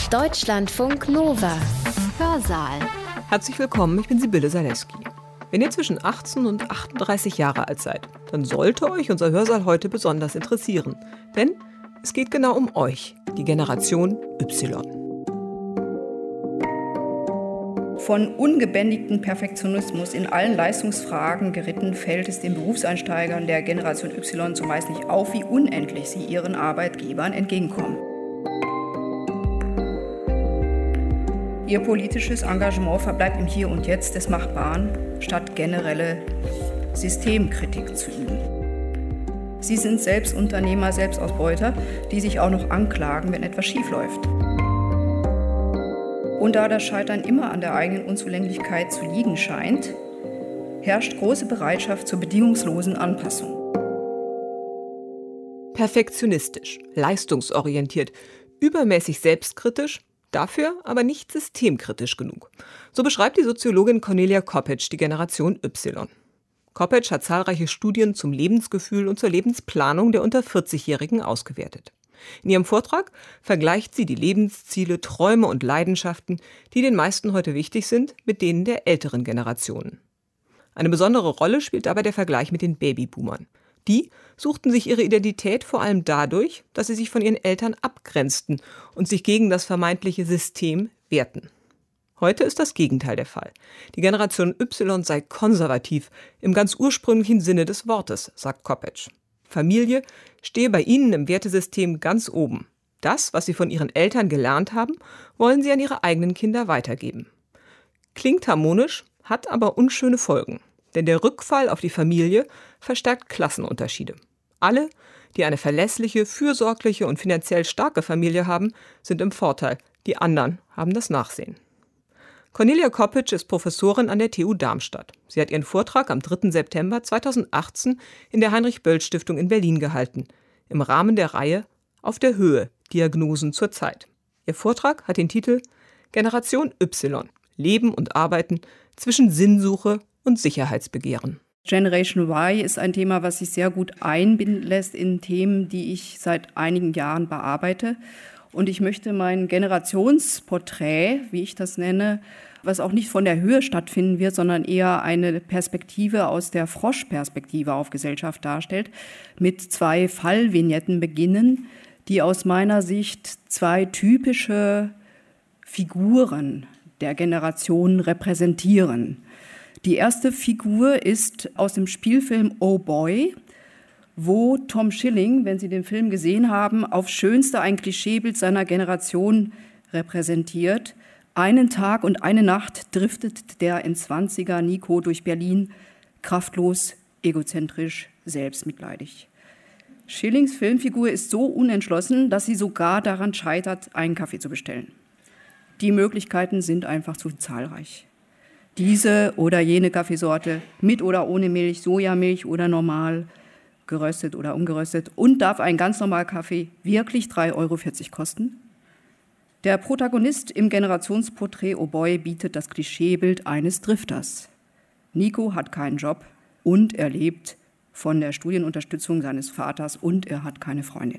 Deutschlandfunk Nova. Hörsaal. Herzlich willkommen, ich bin Sibylle Zaleski. Wenn ihr zwischen 18 und 38 Jahre alt seid, dann sollte euch unser Hörsaal heute besonders interessieren. Denn es geht genau um euch, die Generation Y. Von ungebändigtem Perfektionismus in allen Leistungsfragen geritten, fällt es den Berufseinsteigern der Generation Y zumeist nicht auf, wie unendlich sie ihren Arbeitgebern entgegenkommen. Ihr politisches Engagement verbleibt im Hier und Jetzt des Machbaren, statt generelle Systemkritik zu üben. Sie sind selbst Unternehmer, Selbstausbeuter, die sich auch noch anklagen, wenn etwas schiefläuft. Und da das Scheitern immer an der eigenen Unzulänglichkeit zu liegen scheint, herrscht große Bereitschaft zur bedingungslosen Anpassung. Perfektionistisch, leistungsorientiert, übermäßig selbstkritisch, dafür aber nicht systemkritisch genug. So beschreibt die Soziologin Cornelia Koppitsch die Generation Y. Koppitsch hat zahlreiche Studien zum Lebensgefühl und zur Lebensplanung der unter 40-Jährigen ausgewertet. In ihrem Vortrag vergleicht sie die Lebensziele, Träume und Leidenschaften, die den meisten heute wichtig sind, mit denen der älteren Generationen. Eine besondere Rolle spielt dabei der Vergleich mit den Babyboomern. Die suchten sich ihre Identität vor allem dadurch, dass sie sich von ihren Eltern abgrenzten und sich gegen das vermeintliche System wehrten. Heute ist das Gegenteil der Fall. Die Generation Y sei konservativ im ganz ursprünglichen Sinne des Wortes, sagt Koppitsch. Familie stehe bei ihnen im Wertesystem ganz oben. Das, was sie von ihren Eltern gelernt haben, wollen sie an ihre eigenen Kinder weitergeben. Klingt harmonisch, hat aber unschöne Folgen. Denn der Rückfall auf die Familie verstärkt Klassenunterschiede. Alle, die eine verlässliche, fürsorgliche und finanziell starke Familie haben, sind im Vorteil. Die anderen haben das Nachsehen. Cornelia Koppitsch ist Professorin an der TU Darmstadt. Sie hat ihren Vortrag am 3. September 2018 in der Heinrich-Böll-Stiftung in Berlin gehalten, im Rahmen der Reihe Auf der Höhe – Diagnosen zur Zeit. Ihr Vortrag hat den Titel Generation Y – Leben und Arbeiten zwischen Sinnsuche und Sicherheitsbegehren. Generation Y ist ein Thema, was sich sehr gut einbinden lässt in Themen, die ich seit einigen Jahren bearbeite. Und ich möchte mein Generationsporträt, wie ich das nenne, was auch nicht von der Höhe stattfinden wird, sondern eher eine Perspektive aus der Froschperspektive auf Gesellschaft darstellt, mit 2 Fallvignetten beginnen, die aus meiner Sicht 2 typische Figuren der Generation repräsentieren. Die erste Figur ist aus dem Spielfilm Oh Boy, wo Tom Schilling, wenn Sie den Film gesehen haben, aufs Schönste ein Klischeebild seiner Generation repräsentiert. Einen Tag und eine Nacht driftet der N20er Nico durch Berlin, kraftlos, egozentrisch, selbstmitleidig. Schillings Filmfigur ist so unentschlossen, dass sie sogar daran scheitert, einen Kaffee zu bestellen. Die Möglichkeiten sind einfach zu zahlreich. Diese oder jene Kaffeesorte, mit oder ohne Milch, Sojamilch oder normal, geröstet oder ungeröstet. Und darf ein ganz normaler Kaffee wirklich 3,40 € kosten? Der Protagonist im Generationsporträt Oh Boy bietet das Klischeebild eines Drifters. Nico hat keinen Job und er lebt von der Studienunterstützung seines Vaters und er hat keine Freundin.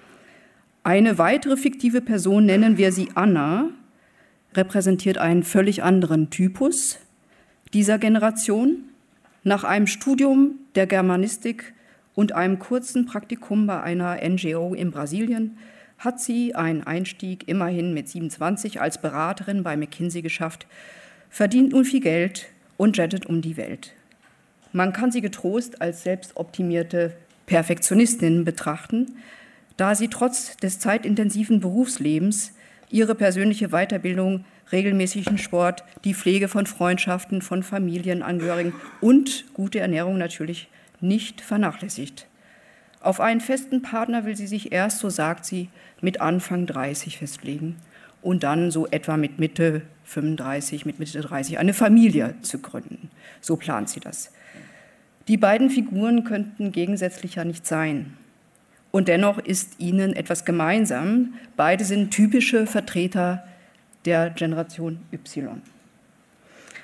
Eine weitere fiktive Person, nennen wir sie Anna, repräsentiert einen völlig anderen Typus dieser Generation. Nach einem Studium der Germanistik und einem kurzen Praktikum bei einer NGO in Brasilien hat sie einen Einstieg immerhin mit 27 als Beraterin bei McKinsey geschafft, verdient nun viel Geld und jettet um die Welt. Man kann sie getrost als selbstoptimierte Perfektionistin betrachten, da sie trotz des zeitintensiven Berufslebens ihre persönliche Weiterbildung, regelmäßigen Sport, die Pflege von Freundschaften, von Familienangehörigen und gute Ernährung natürlich nicht vernachlässigt. Auf einen festen Partner will sie sich erst, so sagt sie, mit Anfang 30 festlegen und dann so etwa mit Mitte 35, mit Mitte 30 eine Familie zu gründen. So plant sie das. Die beiden Figuren könnten gegensätzlicher nicht sein. Und dennoch ist ihnen etwas gemeinsam. Beide sind typische Vertreter der Generation Y.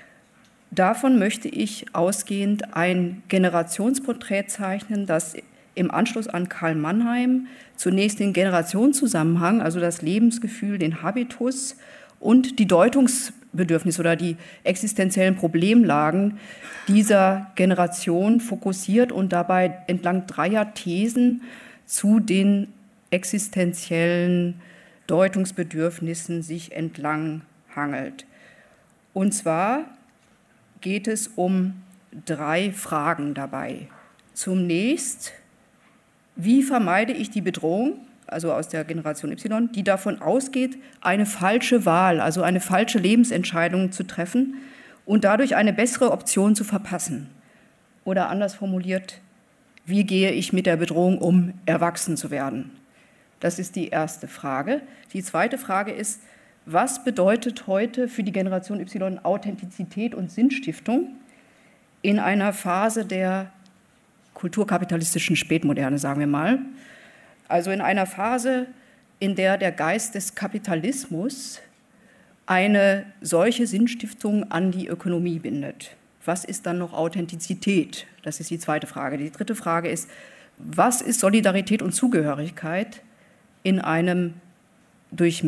Davon möchte ich ausgehend ein Generationsporträt zeichnen, das im Anschluss an Karl Mannheim zunächst den Generationszusammenhang, also das Lebensgefühl, den Habitus und die Deutungsbedürfnisse oder die existenziellen Problemlagen dieser Generation fokussiert und dabei entlang 3 Thesen zu den existenziellen Deutungsbedürfnissen sich entlang hangelt. Und zwar geht es um 3 Fragen dabei. Zunächst, wie vermeide ich die Bedrohung, also aus der Generation Y, die davon ausgeht, eine falsche Wahl, also eine falsche Lebensentscheidung zu treffen und dadurch eine bessere Option zu verpassen? Oder anders formuliert, wie gehe ich mit der Bedrohung um, erwachsen zu werden? Das ist die erste Frage. Die zweite Frage ist, was bedeutet heute für die Generation Y Authentizität und Sinnstiftung in einer Phase der kulturkapitalistischen Spätmoderne, sagen wir mal? Also in einer Phase, in der der Geist des Kapitalismus eine solche Sinnstiftung an die Ökonomie bindet. Was ist dann noch Authentizität? Das ist die zweite Frage. Die dritte Frage ist, was ist Solidarität und Zugehörigkeit in einem durch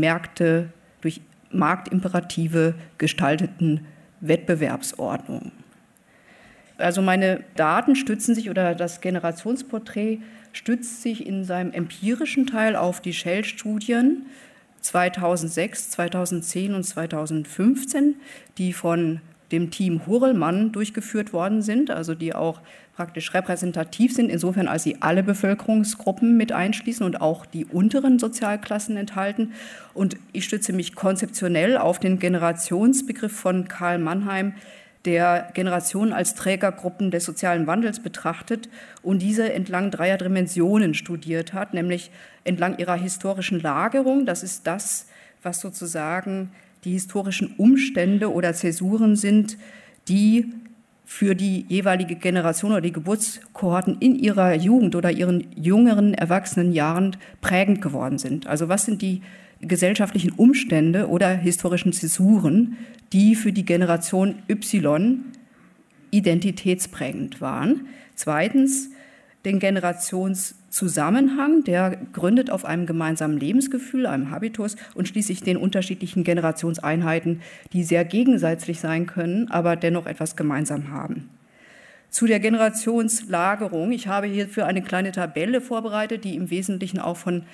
Marktimperative gestalteten Wettbewerbsordnung? Also meine Daten stützen sich, oder das Generationsporträt stützt sich in seinem empirischen Teil auf die Shell-Studien 2006, 2010 und 2015, die von dem Team Hurlmann durchgeführt worden sind, also die auch praktisch repräsentativ sind, insofern als sie alle Bevölkerungsgruppen mit einschließen und auch die unteren Sozialklassen enthalten. Und ich stütze mich konzeptionell auf den Generationsbegriff von Karl Mannheim, der Generationen als Trägergruppen des sozialen Wandels betrachtet und diese entlang 3 Dimensionen studiert hat, nämlich entlang ihrer historischen Lagerung. Das ist das, was sozusagen die historischen Umstände oder Zäsuren sind, die für die jeweilige Generation oder die Geburtskohorten in ihrer Jugend oder ihren jüngeren Erwachsenenjahren prägend geworden sind. Also was sind die gesellschaftlichen Umstände oder historischen Zäsuren, die für die Generation Y identitätsprägend waren? Zweitens, den Generationszusammenhang, der gründet auf einem gemeinsamen Lebensgefühl, einem Habitus und schließlich den unterschiedlichen Generationseinheiten, die sehr gegensätzlich sein können, aber dennoch etwas gemeinsam haben. Zu der Generationslagerung. Ich habe hierfür eine kleine Tabelle vorbereitet, die im Wesentlichen auch von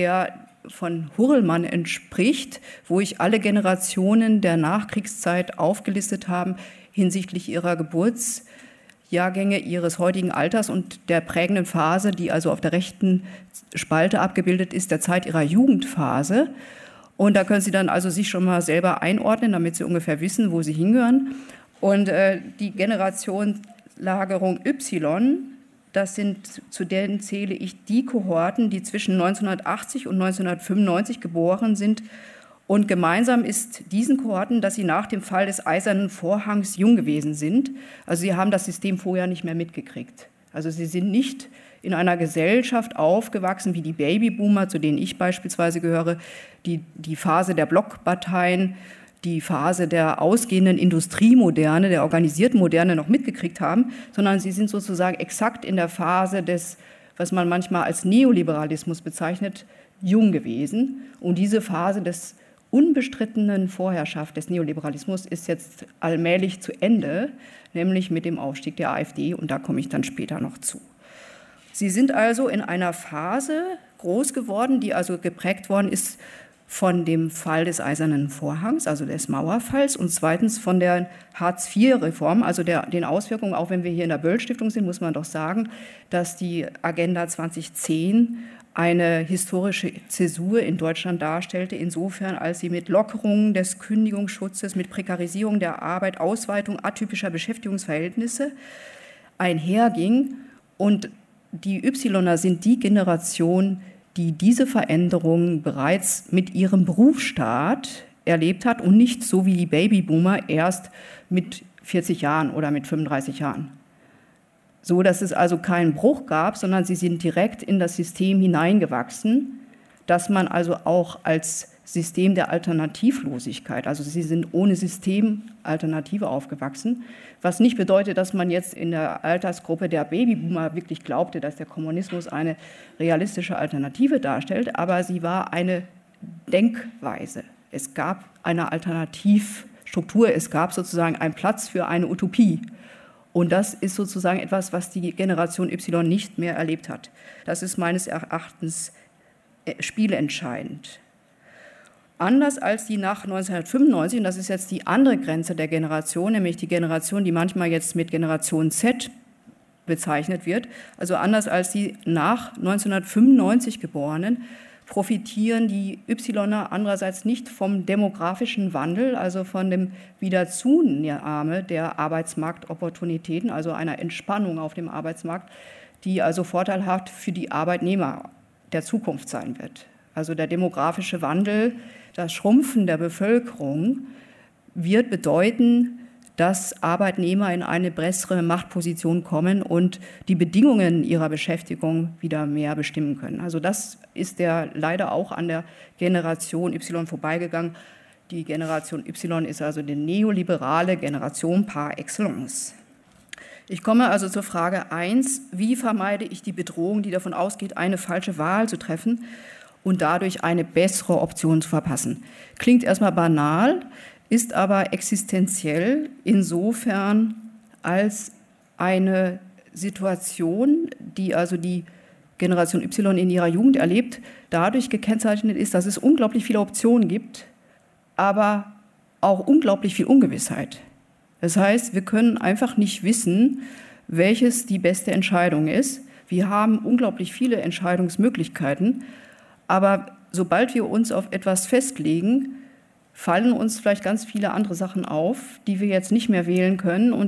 Hurlmann entspricht, wo ich alle Generationen der Nachkriegszeit aufgelistet habe hinsichtlich ihrer Geburtsjahrgänge, ihres heutigen Alters und der prägenden Phase, die also auf der rechten Spalte abgebildet ist, der Zeit ihrer Jugendphase. Und da können Sie dann also sich schon mal selber einordnen, damit Sie ungefähr wissen, wo Sie hingehören. Und die Generationslagerung Y, zu denen zähle ich die Kohorten, die zwischen 1980 und 1995 geboren sind. Und gemeinsam ist diesen Kohorten, dass sie nach dem Fall des Eisernen Vorhangs jung gewesen sind. Also sie haben das System vorher nicht mehr mitgekriegt. Also sie sind nicht in einer Gesellschaft aufgewachsen wie die Babyboomer, zu denen ich beispielsweise gehöre, die Phase der Blockparteien, die Phase der ausgehenden Industriemoderne, der organisierten Moderne noch mitgekriegt haben, sondern sie sind sozusagen exakt in der Phase des, was man manchmal als Neoliberalismus bezeichnet, jung gewesen. Und diese Phase des unbestrittenen Vorherrschaft des Neoliberalismus ist jetzt allmählich zu Ende, nämlich mit dem Aufstieg der AfD, und da komme ich dann später noch zu. Sie sind also in einer Phase groß geworden, die also geprägt worden ist von dem Fall des Eisernen Vorhangs, also des Mauerfalls, und zweitens von der Hartz-IV-Reform, also den Auswirkungen. Auch wenn wir hier in der Böll-Stiftung sind, muss man doch sagen, dass die Agenda 2010 eine historische Zäsur in Deutschland darstellte, insofern als sie mit Lockerungen des Kündigungsschutzes, mit Prekarisierung der Arbeit, Ausweitung atypischer Beschäftigungsverhältnisse einherging. Und die Yler sind die Generation, die diese Veränderungen bereits mit ihrem Berufsstart erlebt hat und nicht so wie die Babyboomer erst mit 40 Jahren oder mit 35 Jahren. So dass es also keinen Bruch gab, sondern sie sind direkt in das System hineingewachsen, das man also auch als System der Alternativlosigkeit. Also sie sind ohne Systemalternative aufgewachsen, was nicht bedeutet, dass man jetzt in der Altersgruppe der Babyboomer wirklich glaubte, dass der Kommunismus eine realistische Alternative darstellt, aber sie war eine Denkweise. Es gab eine Alternativstruktur, es gab sozusagen einen Platz für eine Utopie. Und das ist sozusagen etwas, was die Generation Y nicht mehr erlebt hat. Das ist meines Erachtens spielentscheidend. Anders als die nach 1995, und das ist jetzt die andere Grenze der Generation, nämlich die Generation, die manchmal jetzt mit Generation Z bezeichnet wird, also anders als die nach 1995 Geborenen, profitieren die Yler andererseits nicht vom demografischen Wandel, also von dem Wiederzunahme der Arbeitsmarktopportunitäten, also einer Entspannung auf dem Arbeitsmarkt, die also vorteilhaft für die Arbeitnehmer der Zukunft sein wird. Also der demografische Wandel, das Schrumpfen der Bevölkerung wird bedeuten, dass Arbeitnehmer in eine bessere Machtposition kommen und die Bedingungen ihrer Beschäftigung wieder mehr bestimmen können. Also das ist leider auch an der Generation Y vorbeigegangen. Die Generation Y ist also die neoliberale Generation par excellence. Ich komme also zur Frage 1, wie vermeide ich die Bedrohung, die davon ausgeht, eine falsche Wahl zu treffen und dadurch eine bessere Option zu verpassen. Klingt erstmal banal, ist aber existenziell insofern als eine Situation, die also die Generation Y in ihrer Jugend erlebt, dadurch gekennzeichnet ist, dass es unglaublich viele Optionen gibt, aber auch unglaublich viel Ungewissheit. Das heißt, wir können einfach nicht wissen, welches die beste Entscheidung ist. Wir haben unglaublich viele Entscheidungsmöglichkeiten, aber sobald wir uns auf etwas festlegen, fallen uns vielleicht ganz viele andere Sachen auf, die wir jetzt nicht mehr wählen können und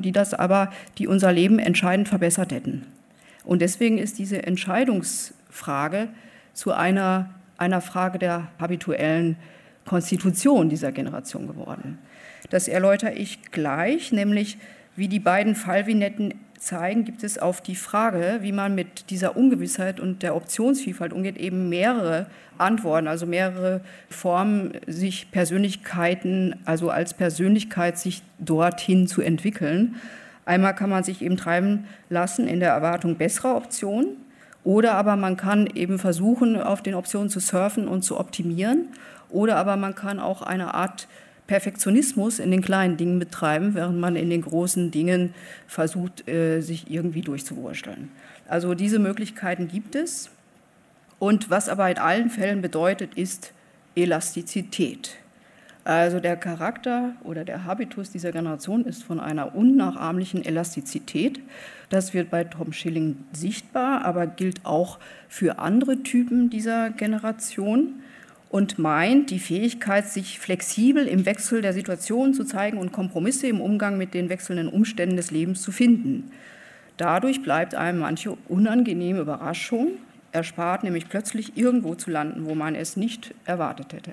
die unser Leben entscheidend verbessert hätten. Und deswegen ist diese Entscheidungsfrage zu einer Frage der habituellen Konstitution dieser Generation geworden. Das erläutere ich gleich, nämlich wie die beiden Fallvignetten zeigen, gibt es auf die Frage, wie man mit dieser Ungewissheit und der Optionsvielfalt umgeht, eben mehrere Antworten, also mehrere Formen, sich Persönlichkeiten, also als Persönlichkeit sich dorthin zu entwickeln. Einmal kann man sich eben treiben lassen in der Erwartung besserer Optionen, oder aber man kann eben versuchen, auf den Optionen zu surfen und zu optimieren, oder aber man kann auch eine Art Perfektionismus in den kleinen Dingen betreiben, während man in den großen Dingen versucht, sich irgendwie durchzuwursteln. Also diese Möglichkeiten gibt es. Und was aber in allen Fällen bedeutet, ist Elastizität. Also der Charakter oder der Habitus dieser Generation ist von einer unnachahmlichen Elastizität. Das wird bei Tom Schilling sichtbar, aber gilt auch für andere Typen dieser Generation. Und meint die Fähigkeit, sich flexibel im Wechsel der Situation zu zeigen und Kompromisse im Umgang mit den wechselnden Umständen des Lebens zu finden. Dadurch bleibt einem manche unangenehme Überraschung erspart, nämlich plötzlich irgendwo zu landen, wo man es nicht erwartet hätte.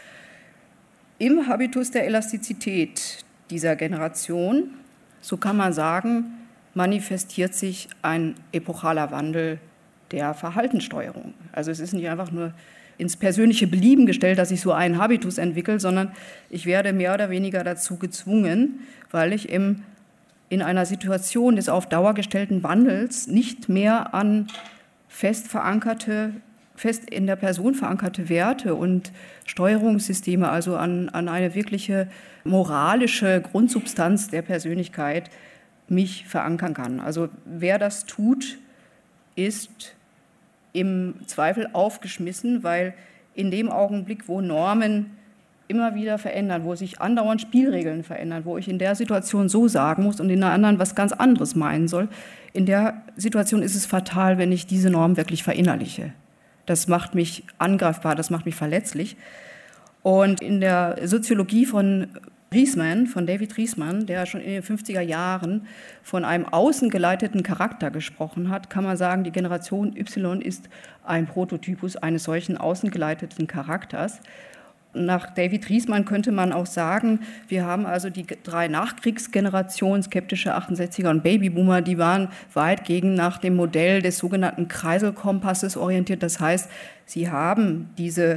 Im Habitus der Elastizität dieser Generation, so kann man sagen, manifestiert sich ein epochaler Wandel der Verhaltenssteuerung. Also es ist nicht einfach nur ins persönliche Belieben gestellt, dass ich so einen Habitus entwickle, sondern ich werde mehr oder weniger dazu gezwungen, weil ich in einer Situation des auf Dauer gestellten Wandels nicht mehr an fest in der Person verankerte Werte und Steuerungssysteme, also an eine wirkliche moralische Grundsubstanz der Persönlichkeit mich verankern kann. Also wer das tut, ist im Zweifel aufgeschmissen, weil in dem Augenblick, wo Normen immer wieder verändern, wo sich andauernd Spielregeln verändern, wo ich in der Situation so sagen muss und in der anderen was ganz anderes meinen soll, in der Situation ist es fatal, wenn ich diese Norm wirklich verinnerliche. Das macht mich angreifbar, das macht mich verletzlich. Und in der Soziologie von David Riesman, der schon in den 50er Jahren von einem außengeleiteten Charakter gesprochen hat, kann man sagen, die Generation Y ist ein Prototypus eines solchen außengeleiteten Charakters. Nach David Riesman könnte man auch sagen, wir haben also die 3 Nachkriegsgenerationen, skeptische 68er und Babyboomer, die waren weitgehend nach dem Modell des sogenannten Kreiselkompasses orientiert. Das heißt, sie haben diese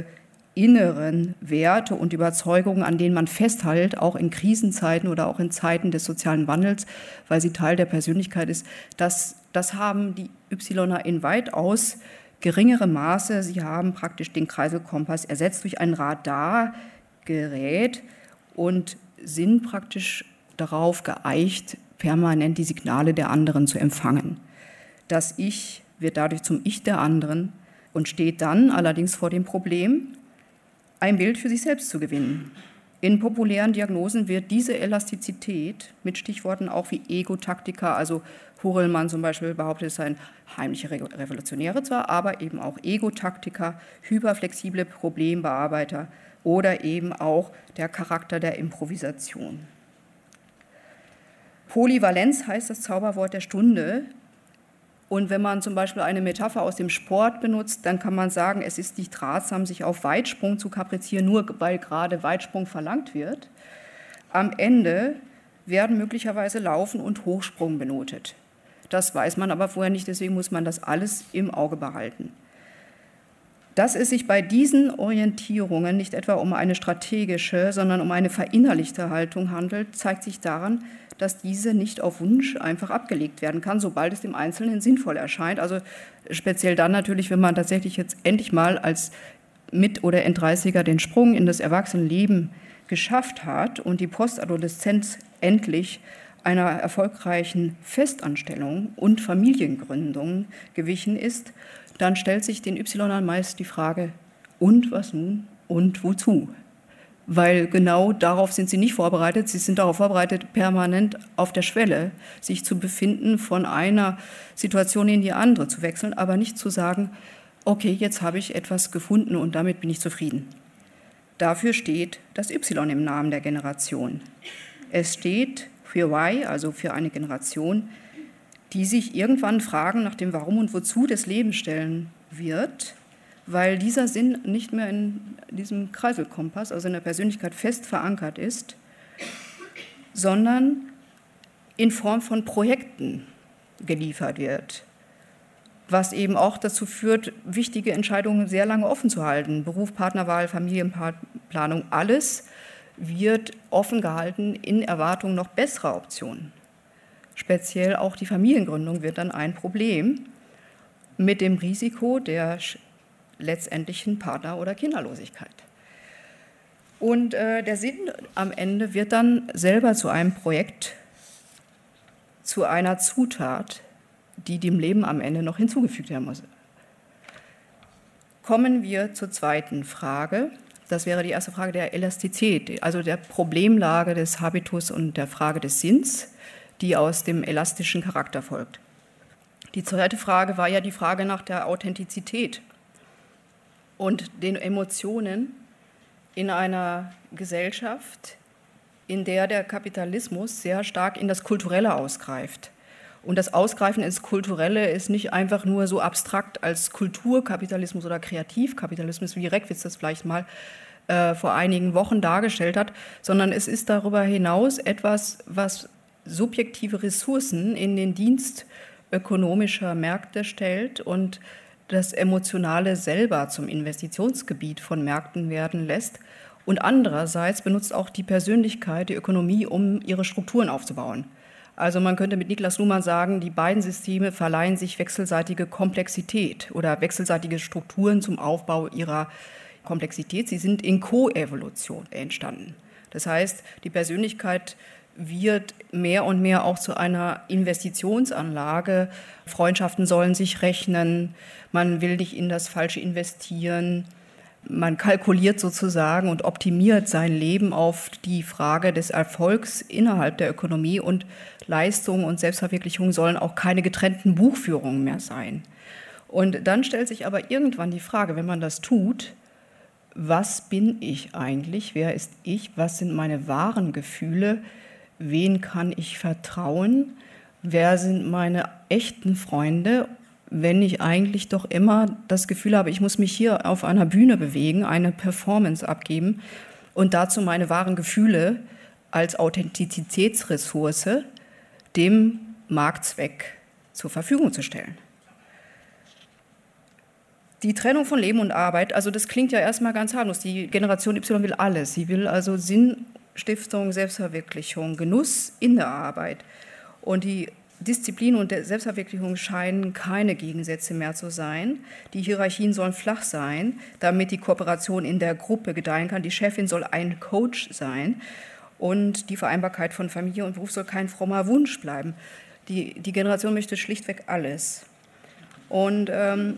inneren Werte und Überzeugungen, an denen man festhält, auch in Krisenzeiten oder auch in Zeiten des sozialen Wandels, weil sie Teil der Persönlichkeit ist, das haben die Ypsiloner in weitaus geringerem Maße. Sie haben praktisch den Kreiselkompass ersetzt durch ein Radargerät und sind praktisch darauf geeicht, permanent die Signale der anderen zu empfangen. Das Ich wird dadurch zum Ich der anderen und steht dann allerdings vor dem Problem, ein Bild für sich selbst zu gewinnen. In populären Diagnosen wird diese Elastizität mit Stichworten auch wie Ego-Taktika, also Hurlmann zum Beispiel behauptet, es seien heimliche Revolutionäre zwar, aber eben auch Ego-Taktika, hyperflexible Problembearbeiter oder eben auch der Charakter der Improvisation. Polyvalenz heißt das Zauberwort der Stunde. Und wenn man zum Beispiel eine Metapher aus dem Sport benutzt, dann kann man sagen, es ist nicht ratsam, sich auf Weitsprung zu kaprizieren, nur weil gerade Weitsprung verlangt wird. Am Ende werden möglicherweise Laufen und Hochsprung benotet. Das weiß man aber vorher nicht, deswegen muss man das alles im Auge behalten. Dass es sich bei diesen Orientierungen nicht etwa um eine strategische, sondern um eine verinnerlichte Haltung handelt, zeigt sich daran, dass diese nicht auf Wunsch einfach abgelegt werden kann, sobald es dem Einzelnen sinnvoll erscheint. Also speziell dann natürlich, wenn man tatsächlich jetzt endlich mal als Mit- oder End-30er den Sprung in das Erwachsenenleben geschafft hat und die Postadoleszenz endlich einer erfolgreichen Festanstellung und Familiengründung gewichen ist, dann stellt sich den Ypsilonern meist die Frage, und was nun und wozu? Weil genau darauf sind sie nicht vorbereitet. Sie sind darauf vorbereitet, permanent auf der Schwelle sich zu befinden, von einer Situation in die andere zu wechseln, aber nicht zu sagen, okay, jetzt habe ich etwas gefunden und damit bin ich zufrieden. Dafür steht das Y im Namen der Generation. Es steht für Y, also für eine Generation, die sich irgendwann Fragen nach dem Warum und Wozu des Lebens stellen wird, weil dieser Sinn nicht mehr in diesem Kreiselkompass, also in der Persönlichkeit fest verankert ist, sondern in Form von Projekten geliefert wird, was eben auch dazu führt, wichtige Entscheidungen sehr lange offen zu halten. Beruf, Partnerwahl, Familienplanung, alles wird offen gehalten in Erwartung noch besserer Optionen. Speziell auch die Familiengründung wird dann ein Problem mit dem Risiko der letztendlichen Partner- oder Kinderlosigkeit. Und der Sinn am Ende wird dann selber zu einem Projekt, zu einer Zutat, die dem Leben am Ende noch hinzugefügt werden muss. Kommen wir zur zweiten Frage. Das wäre die erste Frage der Elastizität, also der Problemlage des Habitus und der Frage des Sinns, die aus dem elastischen Charakter folgt. Die zweite Frage war ja die Frage nach der Authentizität und den Emotionen in einer Gesellschaft, in der der Kapitalismus sehr stark in das Kulturelle ausgreift. Und das Ausgreifen ins Kulturelle ist nicht einfach nur so abstrakt als Kulturkapitalismus oder Kreativkapitalismus, wie Reckwitz das vielleicht mal vor einigen Wochen dargestellt hat, sondern es ist darüber hinaus etwas, was subjektive Ressourcen in den Dienst ökonomischer Märkte stellt und das Emotionale selber zum Investitionsgebiet von Märkten werden lässt. Und andererseits benutzt auch die Persönlichkeit die Ökonomie, um ihre Strukturen aufzubauen. Also man könnte mit Niklas Luhmann sagen, die beiden Systeme verleihen sich wechselseitige Komplexität oder wechselseitige Strukturen zum Aufbau ihrer Komplexität. Sie sind in Koevolution entstanden. Das heißt, die Persönlichkeit wird mehr und mehr auch zu einer Investitionsanlage. Freundschaften sollen sich rechnen, man will nicht in das Falsche investieren. Man kalkuliert sozusagen und optimiert sein Leben auf die Frage des Erfolgs innerhalb der Ökonomie und Leistung und Selbstverwirklichung sollen auch keine getrennten Buchführungen mehr sein. Und dann stellt sich aber irgendwann die Frage, wenn man das tut, was bin ich eigentlich, wer ist ich, was sind meine wahren Gefühle, wen kann ich vertrauen, wer sind meine echten Freunde, wenn ich eigentlich doch immer das Gefühl habe, ich muss mich hier auf einer Bühne bewegen, eine Performance abgeben und dazu meine wahren Gefühle als Authentizitätsressource dem Marktzweck zur Verfügung zu stellen. Die Trennung von Leben und Arbeit, also das klingt ja erstmal ganz harmlos. Die Generation Y will alles. Sie will also Sinn, Stiftung, Selbstverwirklichung, Genuss in der Arbeit. Und die Disziplin und der Selbstverwirklichung scheinen keine Gegensätze mehr zu sein. Die Hierarchien sollen flach sein, damit die Kooperation in der Gruppe gedeihen kann. Die Chefin soll ein Coach sein und die Vereinbarkeit von Familie und Beruf soll kein frommer Wunsch bleiben. Die Generation möchte schlichtweg alles. Und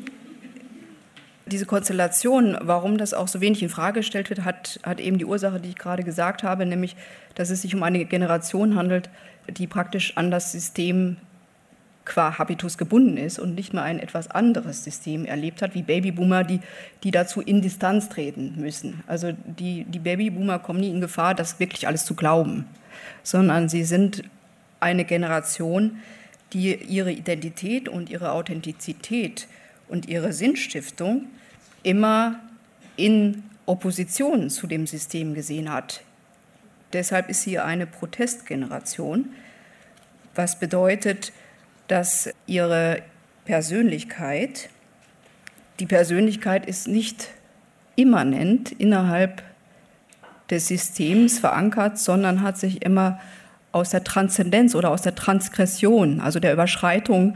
diese Konstellation, warum das auch so wenig in Frage gestellt wird, hat eben die Ursache, die ich gerade gesagt habe, nämlich, dass es sich um eine Generation handelt, die praktisch an das System qua Habitus gebunden ist und nicht mehr ein etwas anderes System erlebt hat, wie Babyboomer, die dazu in Distanz treten müssen. Also die Babyboomer kommen nie in Gefahr, das wirklich alles zu glauben, sondern sie sind eine Generation, die ihre Identität und ihre Authentizität und ihre Sinnstiftung immer in Opposition zu dem System gesehen hat. Deshalb ist sie eine Protestgeneration, was bedeutet, dass ihre Persönlichkeit, die Persönlichkeit ist nicht immanent innerhalb des Systems verankert, sondern hat sich immer aus der Transzendenz oder aus der Transgression, also der Überschreitung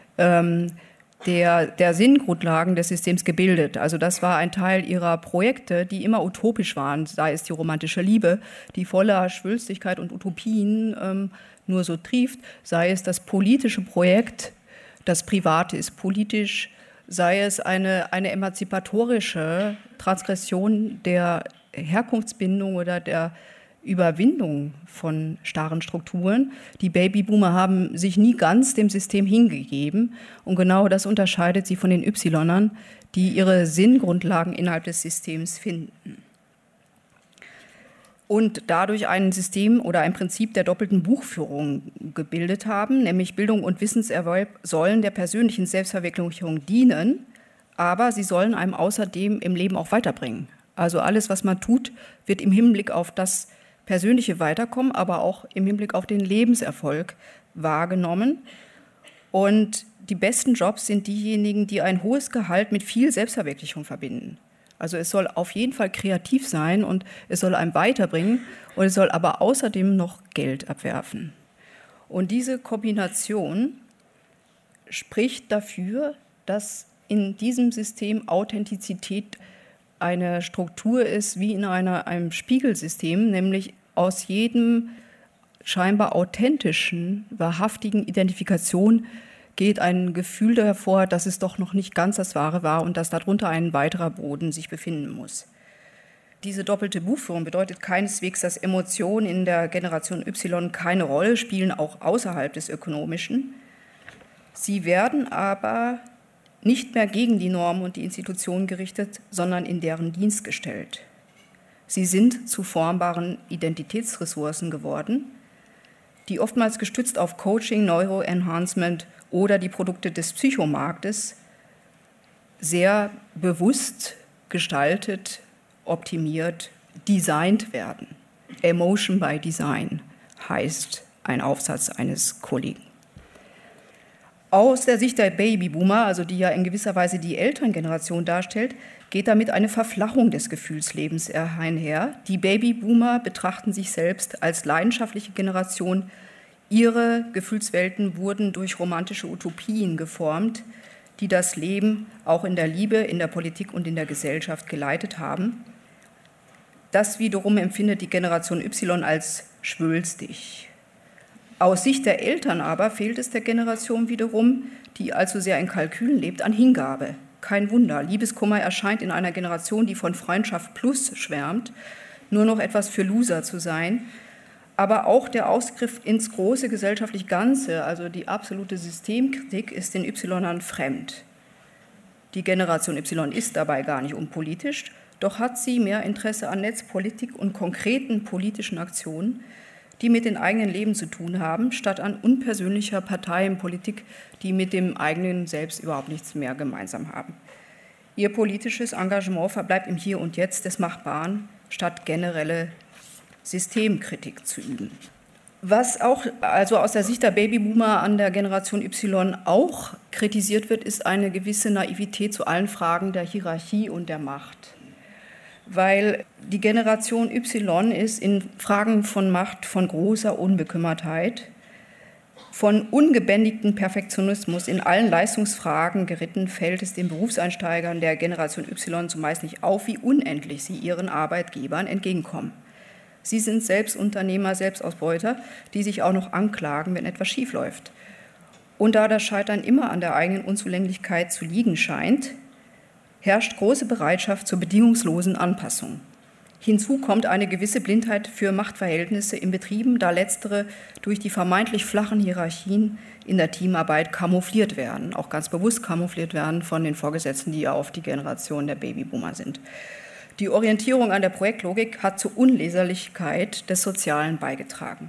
der Sinngrundlagen des Systems gebildet. Also das war ein Teil ihrer Projekte, die immer utopisch waren, sei es die romantische Liebe, die voller Schwülstigkeit und Utopien nur so trieft, sei es das politische Projekt, das Private ist politisch, sei es eine emanzipatorische Transgression der Herkunftsbindung oder der Überwindung von starren Strukturen. Die Babyboomer haben sich nie ganz dem System hingegeben und genau das unterscheidet sie von den Ynern, die ihre Sinngrundlagen innerhalb des Systems finden. Und dadurch ein System oder ein Prinzip der doppelten Buchführung gebildet haben, nämlich Bildung und Wissenserwerb sollen der persönlichen Selbstverwirklichung dienen, aber sie sollen einem außerdem im Leben auch weiterbringen. Also alles, was man tut, wird im Hinblick auf das persönliche Weiterkommen, aber auch im Hinblick auf den Lebenserfolg wahrgenommen. Und die besten Jobs sind diejenigen, die ein hohes Gehalt mit viel Selbstverwirklichung verbinden. Also es soll auf jeden Fall kreativ sein und es soll einem weiterbringen und es soll aber außerdem noch Geld abwerfen. Und diese Kombination spricht dafür, dass in diesem System Authentizität eine Struktur ist wie in einem Spiegelsystem, nämlich aus jedem scheinbar authentischen, wahrhaftigen Identifikation geht ein Gefühl hervor, dass es doch noch nicht ganz das Wahre war und dass darunter ein weiterer Boden sich befinden muss. Diese doppelte Buchführung bedeutet keineswegs, dass Emotionen in der Generation Y keine Rolle spielen, auch außerhalb des Ökonomischen. Sie werden aber nicht mehr gegen die Normen und die Institutionen gerichtet, sondern in deren Dienst gestellt. Sie sind zu formbaren Identitätsressourcen geworden, die oftmals gestützt auf Coaching, Neuroenhancement oder die Produkte des Psychomarktes sehr bewusst gestaltet, optimiert, designt werden. Emotion by Design heißt ein Aufsatz eines Kollegen. Aus der Sicht der Babyboomer, also die ja in gewisser Weise die Elterngeneration darstellt, geht damit eine Verflachung des Gefühlslebens einher. Die Babyboomer betrachten sich selbst als leidenschaftliche Generation. Ihre Gefühlswelten wurden durch romantische Utopien geformt, die das Leben auch in der Liebe, in der Politik und in der Gesellschaft geleitet haben. Das wiederum empfindet die Generation Y als schwülstig. Aus Sicht der Eltern aber fehlt es der Generation wiederum, die allzu sehr in Kalkülen lebt, an Hingabe. Kein Wunder, Liebeskummer erscheint in einer Generation, die von Freundschaft plus schwärmt, nur noch etwas für Loser zu sein. Aber auch der Ausgriff ins große gesellschaftliche Ganze, also die absolute Systemkritik, ist den Ynern fremd. Die Generation Y ist dabei gar nicht unpolitisch, doch hat sie mehr Interesse an Netzpolitik und konkreten politischen Aktionen, die mit dem eigenen Leben zu tun haben, statt an unpersönlicher Parteienpolitik, die mit dem eigenen Selbst überhaupt nichts mehr gemeinsam haben. Ihr politisches Engagement verbleibt im Hier und Jetzt des Machbaren, statt generelle Systemkritik zu üben. Was auch, also aus der Sicht der Babyboomer an der Generation Y auch kritisiert wird, ist eine gewisse Naivität zu allen Fragen der Hierarchie und der Macht. Weil die Generation Y ist in Fragen von Macht von großer Unbekümmertheit, von ungebändigten Perfektionismus in allen Leistungsfragen geritten, fällt es den Berufseinsteigern der Generation Y zumeist nicht auf, wie unendlich sie ihren Arbeitgebern entgegenkommen. Sie sind Selbstunternehmer, Selbstausbeuter, die sich auch noch anklagen, wenn etwas schiefläuft. Und da das Scheitern immer an der eigenen Unzulänglichkeit zu liegen scheint, herrscht große Bereitschaft zur bedingungslosen Anpassung. Hinzu kommt eine gewisse Blindheit für Machtverhältnisse in Betrieben, da letztere durch die vermeintlich flachen Hierarchien in der Teamarbeit kamoufliert werden, auch ganz bewusst kamoufliert werden von den Vorgesetzten, die auf die Generation der Babyboomer sind. Die Orientierung an der Projektlogik hat zur Unleserlichkeit des Sozialen beigetragen.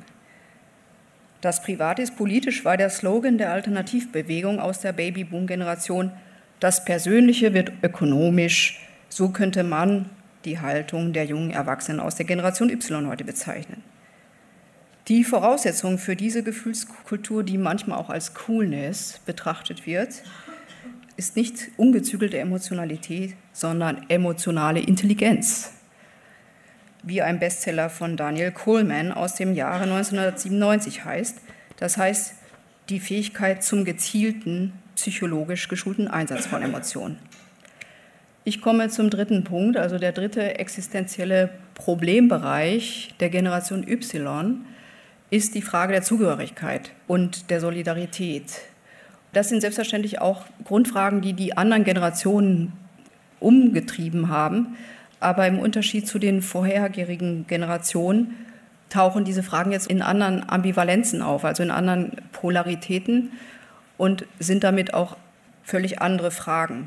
Das Private ist politisch war der Slogan der Alternativbewegung aus der Babyboom-Generation. Das Persönliche wird ökonomisch. So könnte man die Haltung der jungen Erwachsenen aus der Generation Y heute bezeichnen. Die Voraussetzung für diese Gefühlskultur, die manchmal auch als Coolness betrachtet wird, ist nicht ungezügelte Emotionalität, sondern emotionale Intelligenz. Wie ein Bestseller von Daniel Coleman aus dem Jahre 1997 heißt. Das heißt, die Fähigkeit zum gezielten, psychologisch geschulten Einsatz von Emotionen. Ich komme zum dritten Punkt, also der dritte existenzielle Problembereich der Generation Y ist die Frage der Zugehörigkeit und der Solidarität. Das sind selbstverständlich auch Grundfragen, die die anderen Generationen umgetrieben haben. Aber im Unterschied zu den vorherigen Generationen tauchen diese Fragen jetzt in anderen Ambivalenzen auf, also in anderen Polaritäten und sind damit auch völlig andere Fragen.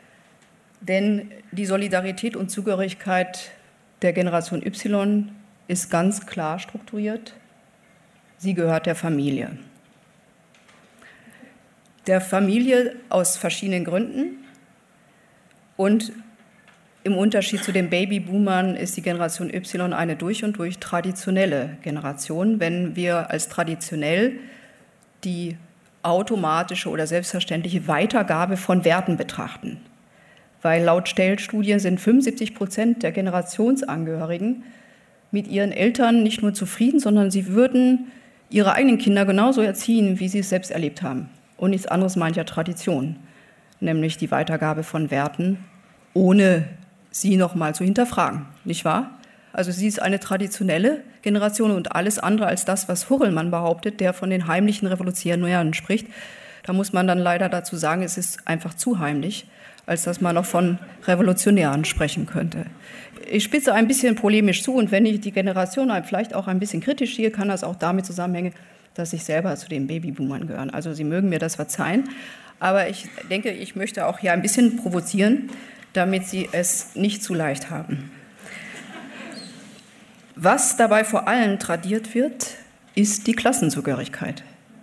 Denn die Solidarität und Zugehörigkeit der Generation Y ist ganz klar strukturiert. Sie gehört der Familie. Der Familie aus verschiedenen Gründen und im Unterschied zu den Babyboomern ist die Generation Y eine durch und durch traditionelle Generation, wenn wir als traditionell die automatische oder selbstverständliche Weitergabe von Werten betrachten. Weil laut Stellstudien sind 75% der Generationsangehörigen mit ihren Eltern nicht nur zufrieden, sondern sie würden ihre eigenen Kinder genauso erziehen, wie sie es selbst erlebt haben. Und nichts anderes meint ja Tradition, nämlich die Weitergabe von Werten, ohne sie nochmal zu hinterfragen, nicht wahr? Also sie ist eine traditionelle Generation und alles andere als das, was Hurrellmann behauptet, der von den heimlichen Revolutionären spricht. Da muss man dann leider dazu sagen, es ist einfach zu heimlich, als dass man noch von Revolutionären sprechen könnte. Ich spitze ein bisschen polemisch zu und wenn ich die Generation vielleicht auch ein bisschen kritisch sehe, kann das auch damit zusammenhängen, dass ich selber zu den Babyboomern gehöre. Also Sie mögen mir das verzeihen, aber ich denke, ich möchte auch hier ein bisschen provozieren, damit Sie es nicht zu leicht haben. Was dabei vor allem tradiert wird, ist die Klassenzugehörigkeit.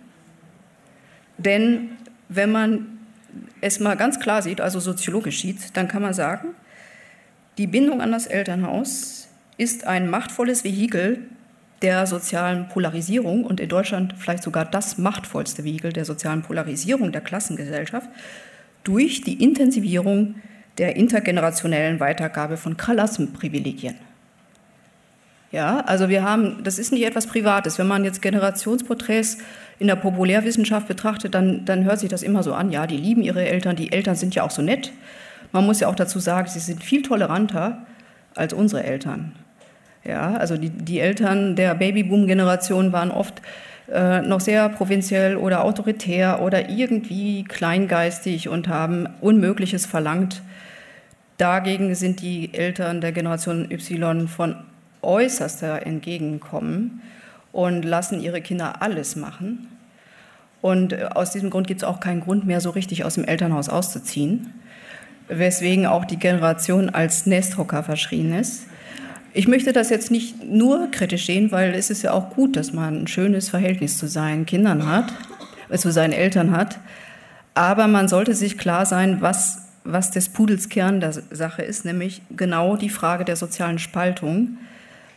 Denn wenn man es mal ganz klar sieht, also soziologisch sieht, dann kann man sagen, die Bindung an das Elternhaus ist ein machtvolles Vehikel der sozialen Polarisierung und in Deutschland vielleicht sogar das machtvollste Vehikel der sozialen Polarisierung der Klassengesellschaft durch die Intensivierung der intergenerationellen Weitergabe von Klassenprivilegien. Ja, also das ist nicht etwas Privates. Wenn man jetzt Generationsporträts in der Populärwissenschaft betrachtet, dann hört sich das immer so an, ja, die lieben ihre Eltern, die Eltern sind ja auch so nett. Man muss ja auch dazu sagen, sie sind viel toleranter als unsere Eltern. Ja, also die Eltern der Babyboom-Generation waren oft noch sehr provinziell oder autoritär oder irgendwie kleingeistig und haben Unmögliches verlangt. Dagegen sind die Eltern der Generation Y von äußerster Entgegenkommen und lassen ihre Kinder alles machen. Und aus diesem Grund gibt es auch keinen Grund mehr, so richtig aus dem Elternhaus auszuziehen, weswegen auch die Generation als Nesthocker verschrien ist. Ich möchte das jetzt nicht nur kritisch sehen, weil es ist ja auch gut, dass man ein schönes Verhältnis zu seinen Kindern hat, zu seinen Eltern hat. Aber man sollte sich klar sein, was des Pudels Kern der Sache ist, nämlich genau die Frage der sozialen Spaltung,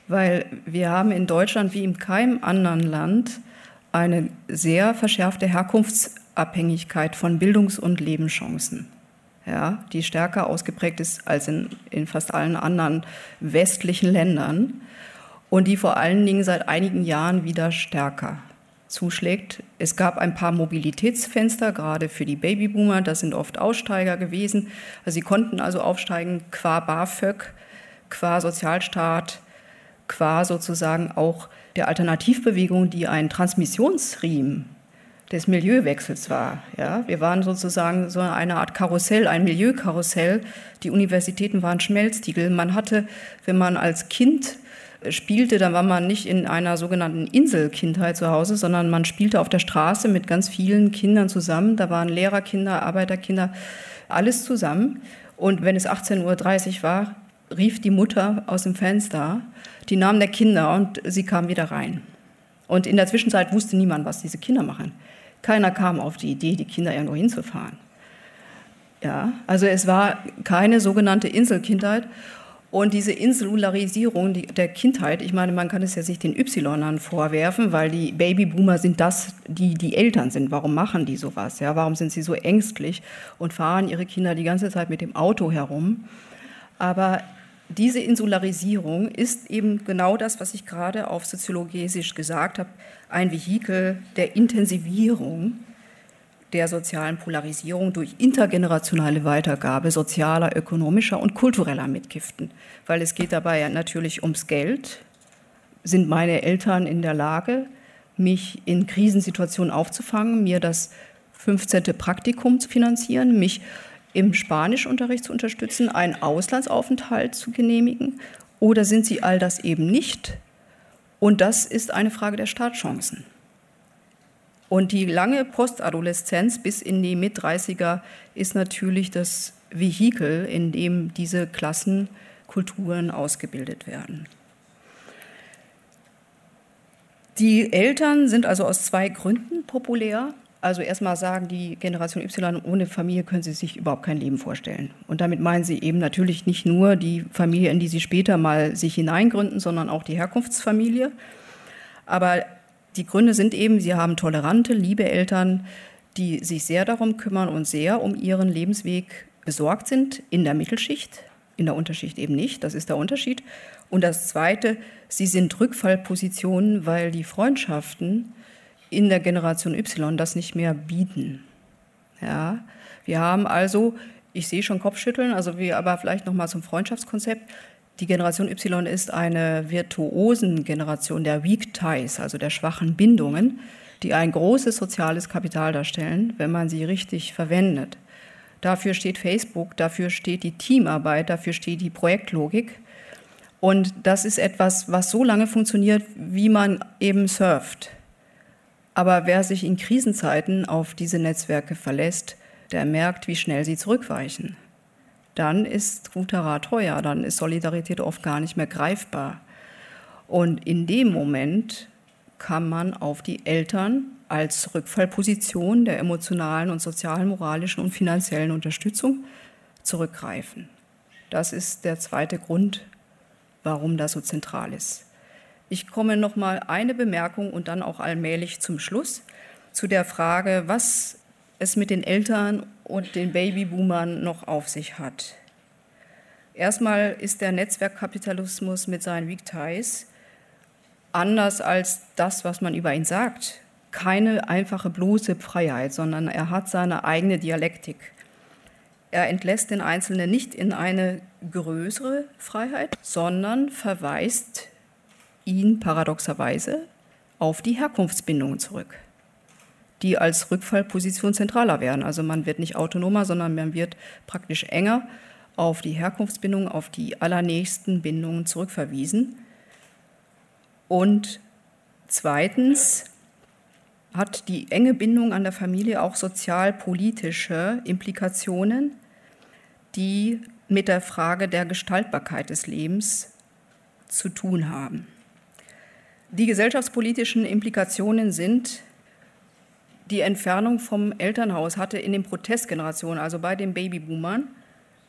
weil wir haben in Deutschland wie in keinem anderen Land eine sehr verschärfte Herkunftsabhängigkeit von Bildungs- und Lebenschancen, ja, die stärker ausgeprägt ist als in fast allen anderen westlichen Ländern und die vor allen Dingen seit einigen Jahren wieder stärker zuschlägt. Es gab ein paar Mobilitätsfenster, gerade für die Babyboomer, das sind oft Aussteiger gewesen. Also sie konnten also aufsteigen qua BAföG, qua Sozialstaat, qua sozusagen auch der Alternativbewegung, die ein Transmissionsriemen des Milieuwechsels war. Ja, wir waren sozusagen so eine Art Karussell, ein Milieukarussell. Die Universitäten waren Schmelztiegel. Man hatte, wenn man als Kind spielte, dann war man nicht in einer sogenannten Inselkindheit zu Hause, sondern man spielte auf der Straße mit ganz vielen Kindern zusammen. Da waren Lehrerkinder, Arbeiterkinder, alles zusammen. Und wenn es 18:30 Uhr war, rief die Mutter aus dem Fenster die Namen der Kinder und sie kam wieder rein. Und in der Zwischenzeit wusste niemand, was diese Kinder machen. Keiner kam auf die Idee, die Kinder irgendwo hinzufahren. Ja, also es war keine sogenannte Inselkindheit. Und diese Insularisierung der Kindheit, ich meine, man kann es ja sich den Ynern vorwerfen, weil die Babyboomer sind das, die Eltern sind. Warum machen die sowas? Ja, warum sind sie so ängstlich und fahren ihre Kinder die ganze Zeit mit dem Auto herum? Aber diese Insularisierung ist eben genau das, was ich gerade auf soziologesisch gesagt habe, ein Vehikel der Intensivierung der sozialen Polarisierung durch intergenerationale Weitergabe sozialer, ökonomischer und kultureller Mitgiften. Weil es geht dabei ja natürlich ums Geld. Sind meine Eltern in der Lage, mich in Krisensituationen aufzufangen, mir das 15. Praktikum zu finanzieren, mich im Spanischunterricht zu unterstützen, einen Auslandsaufenthalt zu genehmigen? Oder sind sie all das eben nicht? Und das ist eine Frage der Startchancen. Und die lange Postadoleszenz bis in die Mit-30er ist natürlich das Vehikel, in dem diese Klassenkulturen ausgebildet werden. Die Eltern sind also aus zwei Gründen populär. Also erstmal sagen die Generation Y, ohne Familie können sie sich überhaupt kein Leben vorstellen. Und damit meinen sie eben natürlich nicht nur die Familie, in die sie später mal sich hineingründen, sondern auch die Herkunftsfamilie. Aber die Gründe sind eben, sie haben tolerante, liebe Eltern, die sich sehr darum kümmern und sehr um ihren Lebensweg besorgt sind, in der Mittelschicht, in der Unterschicht eben nicht, das ist der Unterschied. Und das Zweite, sie sind Rückfallpositionen, weil die Freundschaften in der Generation Y das nicht mehr bieten. Ja, wir haben also, ich sehe schon Kopfschütteln, aber vielleicht noch mal zum Freundschaftskonzept. Die Generation Y ist eine virtuosen Generation der Weak Ties, also der schwachen Bindungen, die ein großes soziales Kapital darstellen, wenn man sie richtig verwendet. Dafür steht Facebook, dafür steht die Teamarbeit, dafür steht die Projektlogik. Und das ist etwas, was so lange funktioniert, wie man eben surft. Aber wer sich in Krisenzeiten auf diese Netzwerke verlässt, der merkt, wie schnell sie zurückweichen. Dann ist guter Rat teuer, dann ist Solidarität oft gar nicht mehr greifbar. Und in dem Moment kann man auf die Eltern als Rückfallposition der emotionalen und sozialen, moralischen und finanziellen Unterstützung zurückgreifen. Das ist der zweite Grund, warum das so zentral ist. Ich komme noch mal eine Bemerkung und dann auch allmählich zum Schluss zu der Frage, was es mit den Eltern und den Babyboomern noch auf sich hat. Erstmal ist der Netzwerkkapitalismus mit seinen Weak Ties anders als das, was man über ihn sagt, keine einfache bloße Freiheit, sondern er hat seine eigene Dialektik. Er entlässt den Einzelnen nicht in eine größere Freiheit, sondern verweist ihn paradoxerweise auf die Herkunftsbindungen zurück, die als Rückfallposition zentraler werden. Also man wird nicht autonomer, sondern man wird praktisch enger auf die Herkunftsbindungen, auf die allernächsten Bindungen zurückverwiesen. Und zweitens hat die enge Bindung an der Familie auch sozialpolitische Implikationen, die mit der Frage der Gestaltbarkeit des Lebens zu tun haben. Die gesellschaftspolitischen Implikationen sind, die Entfernung vom Elternhaus hatte in den Protestgenerationen, also bei den Babyboomern,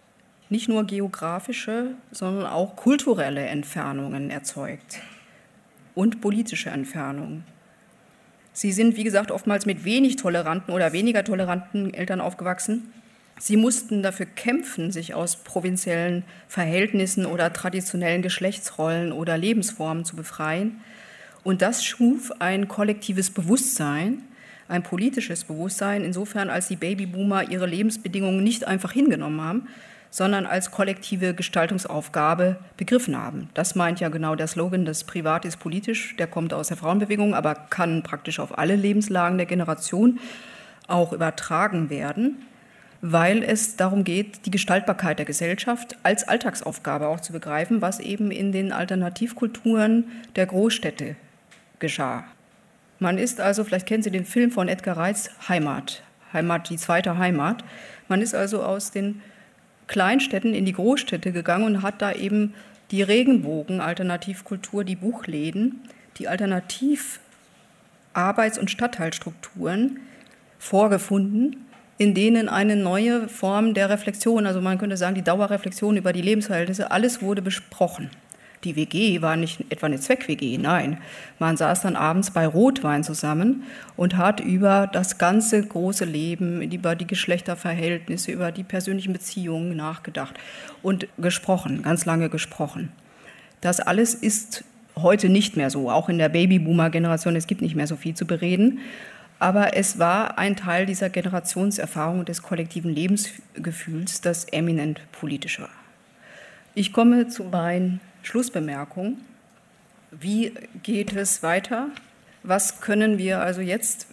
nicht nur geografische, sondern auch kulturelle Entfernungen erzeugt und politische Entfernungen. Sie sind, wie gesagt, oftmals mit wenig toleranten oder weniger toleranten Eltern aufgewachsen. Sie mussten dafür kämpfen, sich aus provinziellen Verhältnissen oder traditionellen Geschlechtsrollen oder Lebensformen zu befreien. Und das schuf ein kollektives Bewusstsein, ein politisches Bewusstsein, insofern als die Babyboomer ihre Lebensbedingungen nicht einfach hingenommen haben, sondern als kollektive Gestaltungsaufgabe begriffen haben. Das meint ja genau der Slogan, das Privat ist politisch, der kommt aus der Frauenbewegung, aber kann praktisch auf alle Lebenslagen der Generation auch übertragen werden, weil es darum geht, die Gestaltbarkeit der Gesellschaft als Alltagsaufgabe auch zu begreifen, was eben in den Alternativkulturen der Großstädte geschah. Man ist also, vielleicht kennen Sie den Film von Edgar Reitz, Heimat, die zweite Heimat. Man ist also aus den Kleinstädten in die Großstädte gegangen und hat da eben die Regenbogen-Alternativkultur, die Buchläden, die Alternativ-Arbeits- und Stadtteilstrukturen vorgefunden, in denen eine neue Form der Reflexion, also man könnte sagen, die Dauerreflexion über die Lebensverhältnisse, alles wurde besprochen. Die WG war nicht etwa eine Zweck-WG, nein. Man saß dann abends bei Rotwein zusammen und hat über das ganze große Leben, über die Geschlechterverhältnisse, über die persönlichen Beziehungen nachgedacht und gesprochen, ganz lange gesprochen. Das alles ist heute nicht mehr so, auch in der Babyboomer-Generation, es gibt nicht mehr so viel zu bereden. Aber es war ein Teil dieser Generationserfahrung und des kollektiven Lebensgefühls, das eminent politisch war. Ich komme zu meinen Schlussbemerkungen. Wie geht es weiter? Was können wir also jetzt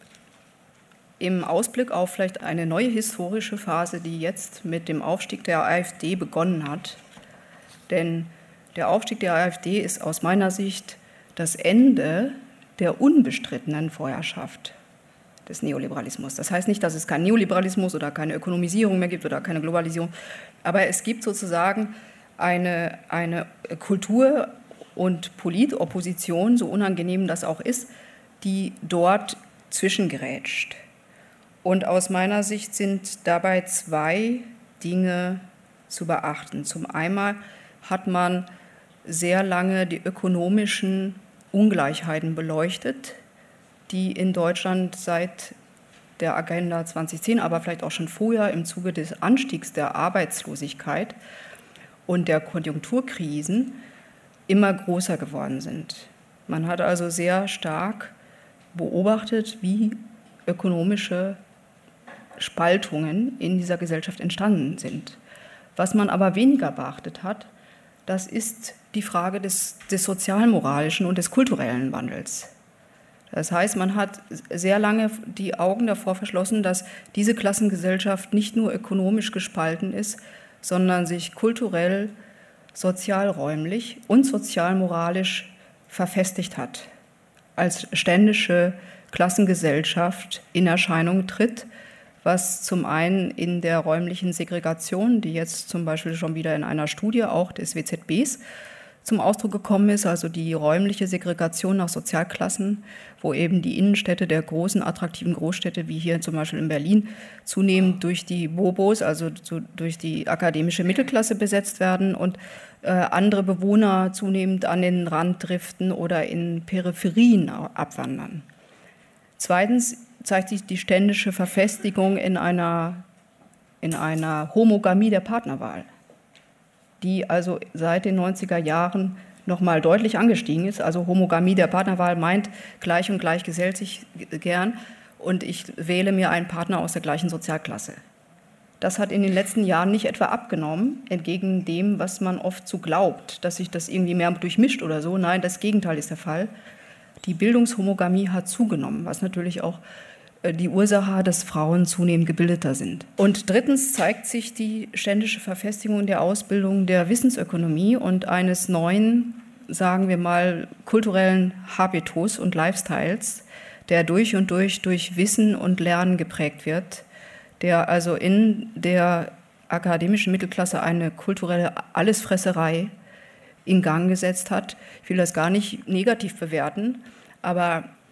im Ausblick auf vielleicht eine neue historische Phase, die jetzt mit dem Aufstieg der AfD begonnen hat? Denn der Aufstieg der AfD ist aus meiner Sicht das Ende der unbestrittenen Vorherrschaft des Neoliberalismus. Das heißt nicht, dass es keinen Neoliberalismus oder keine Ökonomisierung mehr gibt oder keine Globalisierung, aber es gibt sozusagen eine Kultur- und Politopposition, so unangenehm das auch ist, die dort zwischengerätscht. Und aus meiner Sicht sind dabei zwei Dinge zu beachten. Zum einen hat man sehr lange die ökonomischen Ungleichheiten beleuchtet, die in Deutschland seit der Agenda 2010, aber vielleicht auch schon vorher im Zuge des Anstiegs der Arbeitslosigkeit und der Konjunkturkrisen immer größer geworden sind. Man hat also sehr stark beobachtet, wie ökonomische Spaltungen in dieser Gesellschaft entstanden sind. Was man aber weniger beachtet hat, das ist die Frage des sozialmoralischen und des kulturellen Wandels. Das heißt, man hat sehr lange die Augen davor verschlossen, dass diese Klassengesellschaft nicht nur ökonomisch gespalten ist, sondern sich kulturell, sozialräumlich und sozialmoralisch verfestigt hat, als ständische Klassengesellschaft in Erscheinung tritt, was zum einen in der räumlichen Segregation, die jetzt zum Beispiel schon wieder in einer Studie auch des WZBs zum Ausdruck gekommen ist, also die räumliche Segregation nach Sozialklassen, wo eben die Innenstädte der großen, attraktiven Großstädte, wie hier zum Beispiel in Berlin, zunehmend durch die Bobos, also durch die akademische Mittelklasse besetzt werden und andere Bewohner zunehmend an den Rand driften oder in Peripherien abwandern. Zweitens zeigt sich die ständische Verfestigung in einer Homogamie der Partnerwahl, die also seit den 90er Jahren nochmal deutlich angestiegen ist. Also Homogamie der Partnerwahl meint, gleich und gleich gesellt sich gern und ich wähle mir einen Partner aus der gleichen Sozialklasse. Das hat in den letzten Jahren nicht etwa abgenommen, entgegen dem, was man oft so glaubt, dass sich das irgendwie mehr durchmischt oder so. Nein, das Gegenteil ist der Fall. Die Bildungshomogamie hat zugenommen, was natürlich auch die Ursache hat, dass Frauen zunehmend gebildeter sind. Und drittens zeigt sich die ständische Verfestigung der Ausbildung der Wissensökonomie und eines neuen, sagen wir mal, kulturellen Habitus und Lifestyles, der durch und durch Wissen und Lernen geprägt wird, der also in der akademischen Mittelklasse eine kulturelle Allesfresserei in Gang gesetzt hat. Ich will das gar nicht negativ bewerten, aber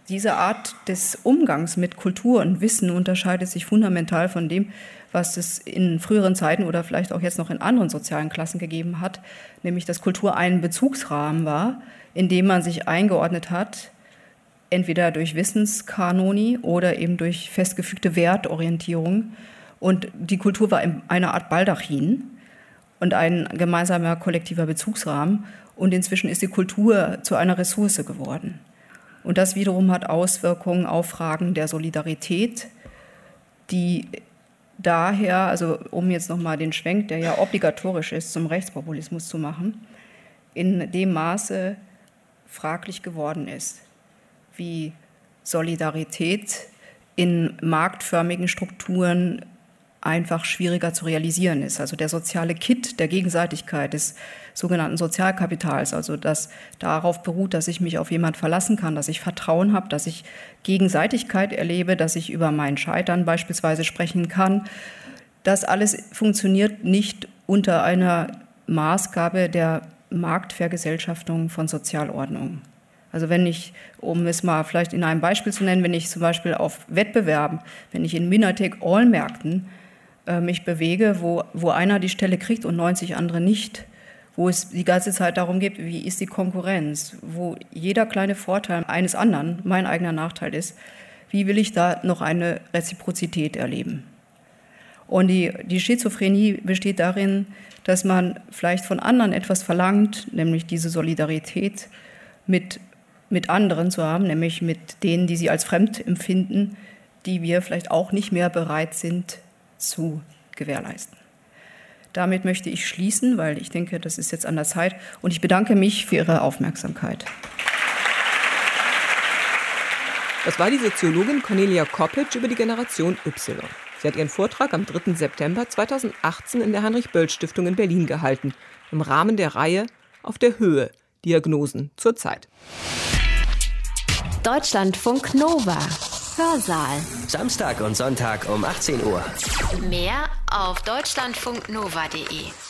diese Art des Umgangs mit Kultur und Wissen unterscheidet sich fundamental von dem, was es in früheren Zeiten oder vielleicht auch jetzt noch in anderen sozialen Klassen gegeben hat, nämlich dass Kultur ein Bezugsrahmen war, in dem man sich eingeordnet hat, entweder durch Wissenskanoni oder eben durch festgefügte Wertorientierung. Und die Kultur war eine Art Baldachin und ein gemeinsamer kollektiver Bezugsrahmen. Und inzwischen ist die Kultur zu einer Ressource geworden. Und das wiederum hat Auswirkungen auf Fragen der Solidarität, die daher, also um jetzt nochmal den Schwenk, der ja obligatorisch ist, zum Rechtspopulismus zu machen, in dem Maße fraglich geworden ist, wie Solidarität in marktförmigen Strukturen einfach schwieriger zu realisieren ist. Also der soziale Kit der Gegenseitigkeit, des sogenannten Sozialkapitals, also das darauf beruht, dass ich mich auf jemanden verlassen kann, dass ich Vertrauen habe, dass ich Gegenseitigkeit erlebe, dass ich über mein Scheitern beispielsweise sprechen kann. Das alles funktioniert nicht unter einer Maßgabe der Marktvergesellschaftung von Sozialordnung. Also wenn ich, um es mal vielleicht in einem Beispiel zu nennen, wenn ich zum Beispiel auf Wettbewerben, wenn ich in Winner-Take-All-Märkten mich bewege, wo einer die Stelle kriegt und 90 andere nicht, wo es die ganze Zeit darum geht, wie ist die Konkurrenz, wo jeder kleine Vorteil eines anderen mein eigener Nachteil ist, wie will ich da noch eine Reziprozität erleben? Und die Schizophrenie besteht darin, dass man vielleicht von anderen etwas verlangt, nämlich diese Solidarität mit anderen zu haben, nämlich mit denen, die sie als fremd empfinden, die wir vielleicht auch nicht mehr bereit sind zu gewährleisten. Damit möchte ich schließen, weil ich denke, das ist jetzt an der Zeit. Und ich bedanke mich für Ihre Aufmerksamkeit. Das war die Soziologin Cornelia Koppitsch über die Generation Y. Sie hat ihren Vortrag am 3. September 2018 in der Heinrich-Böll-Stiftung in Berlin gehalten, im Rahmen der Reihe Auf der Höhe – Diagnosen zur Zeit. Deutschlandfunk Nova. Hörsaal. Samstag und Sonntag um 18 Uhr. Mehr auf deutschlandfunknova.de.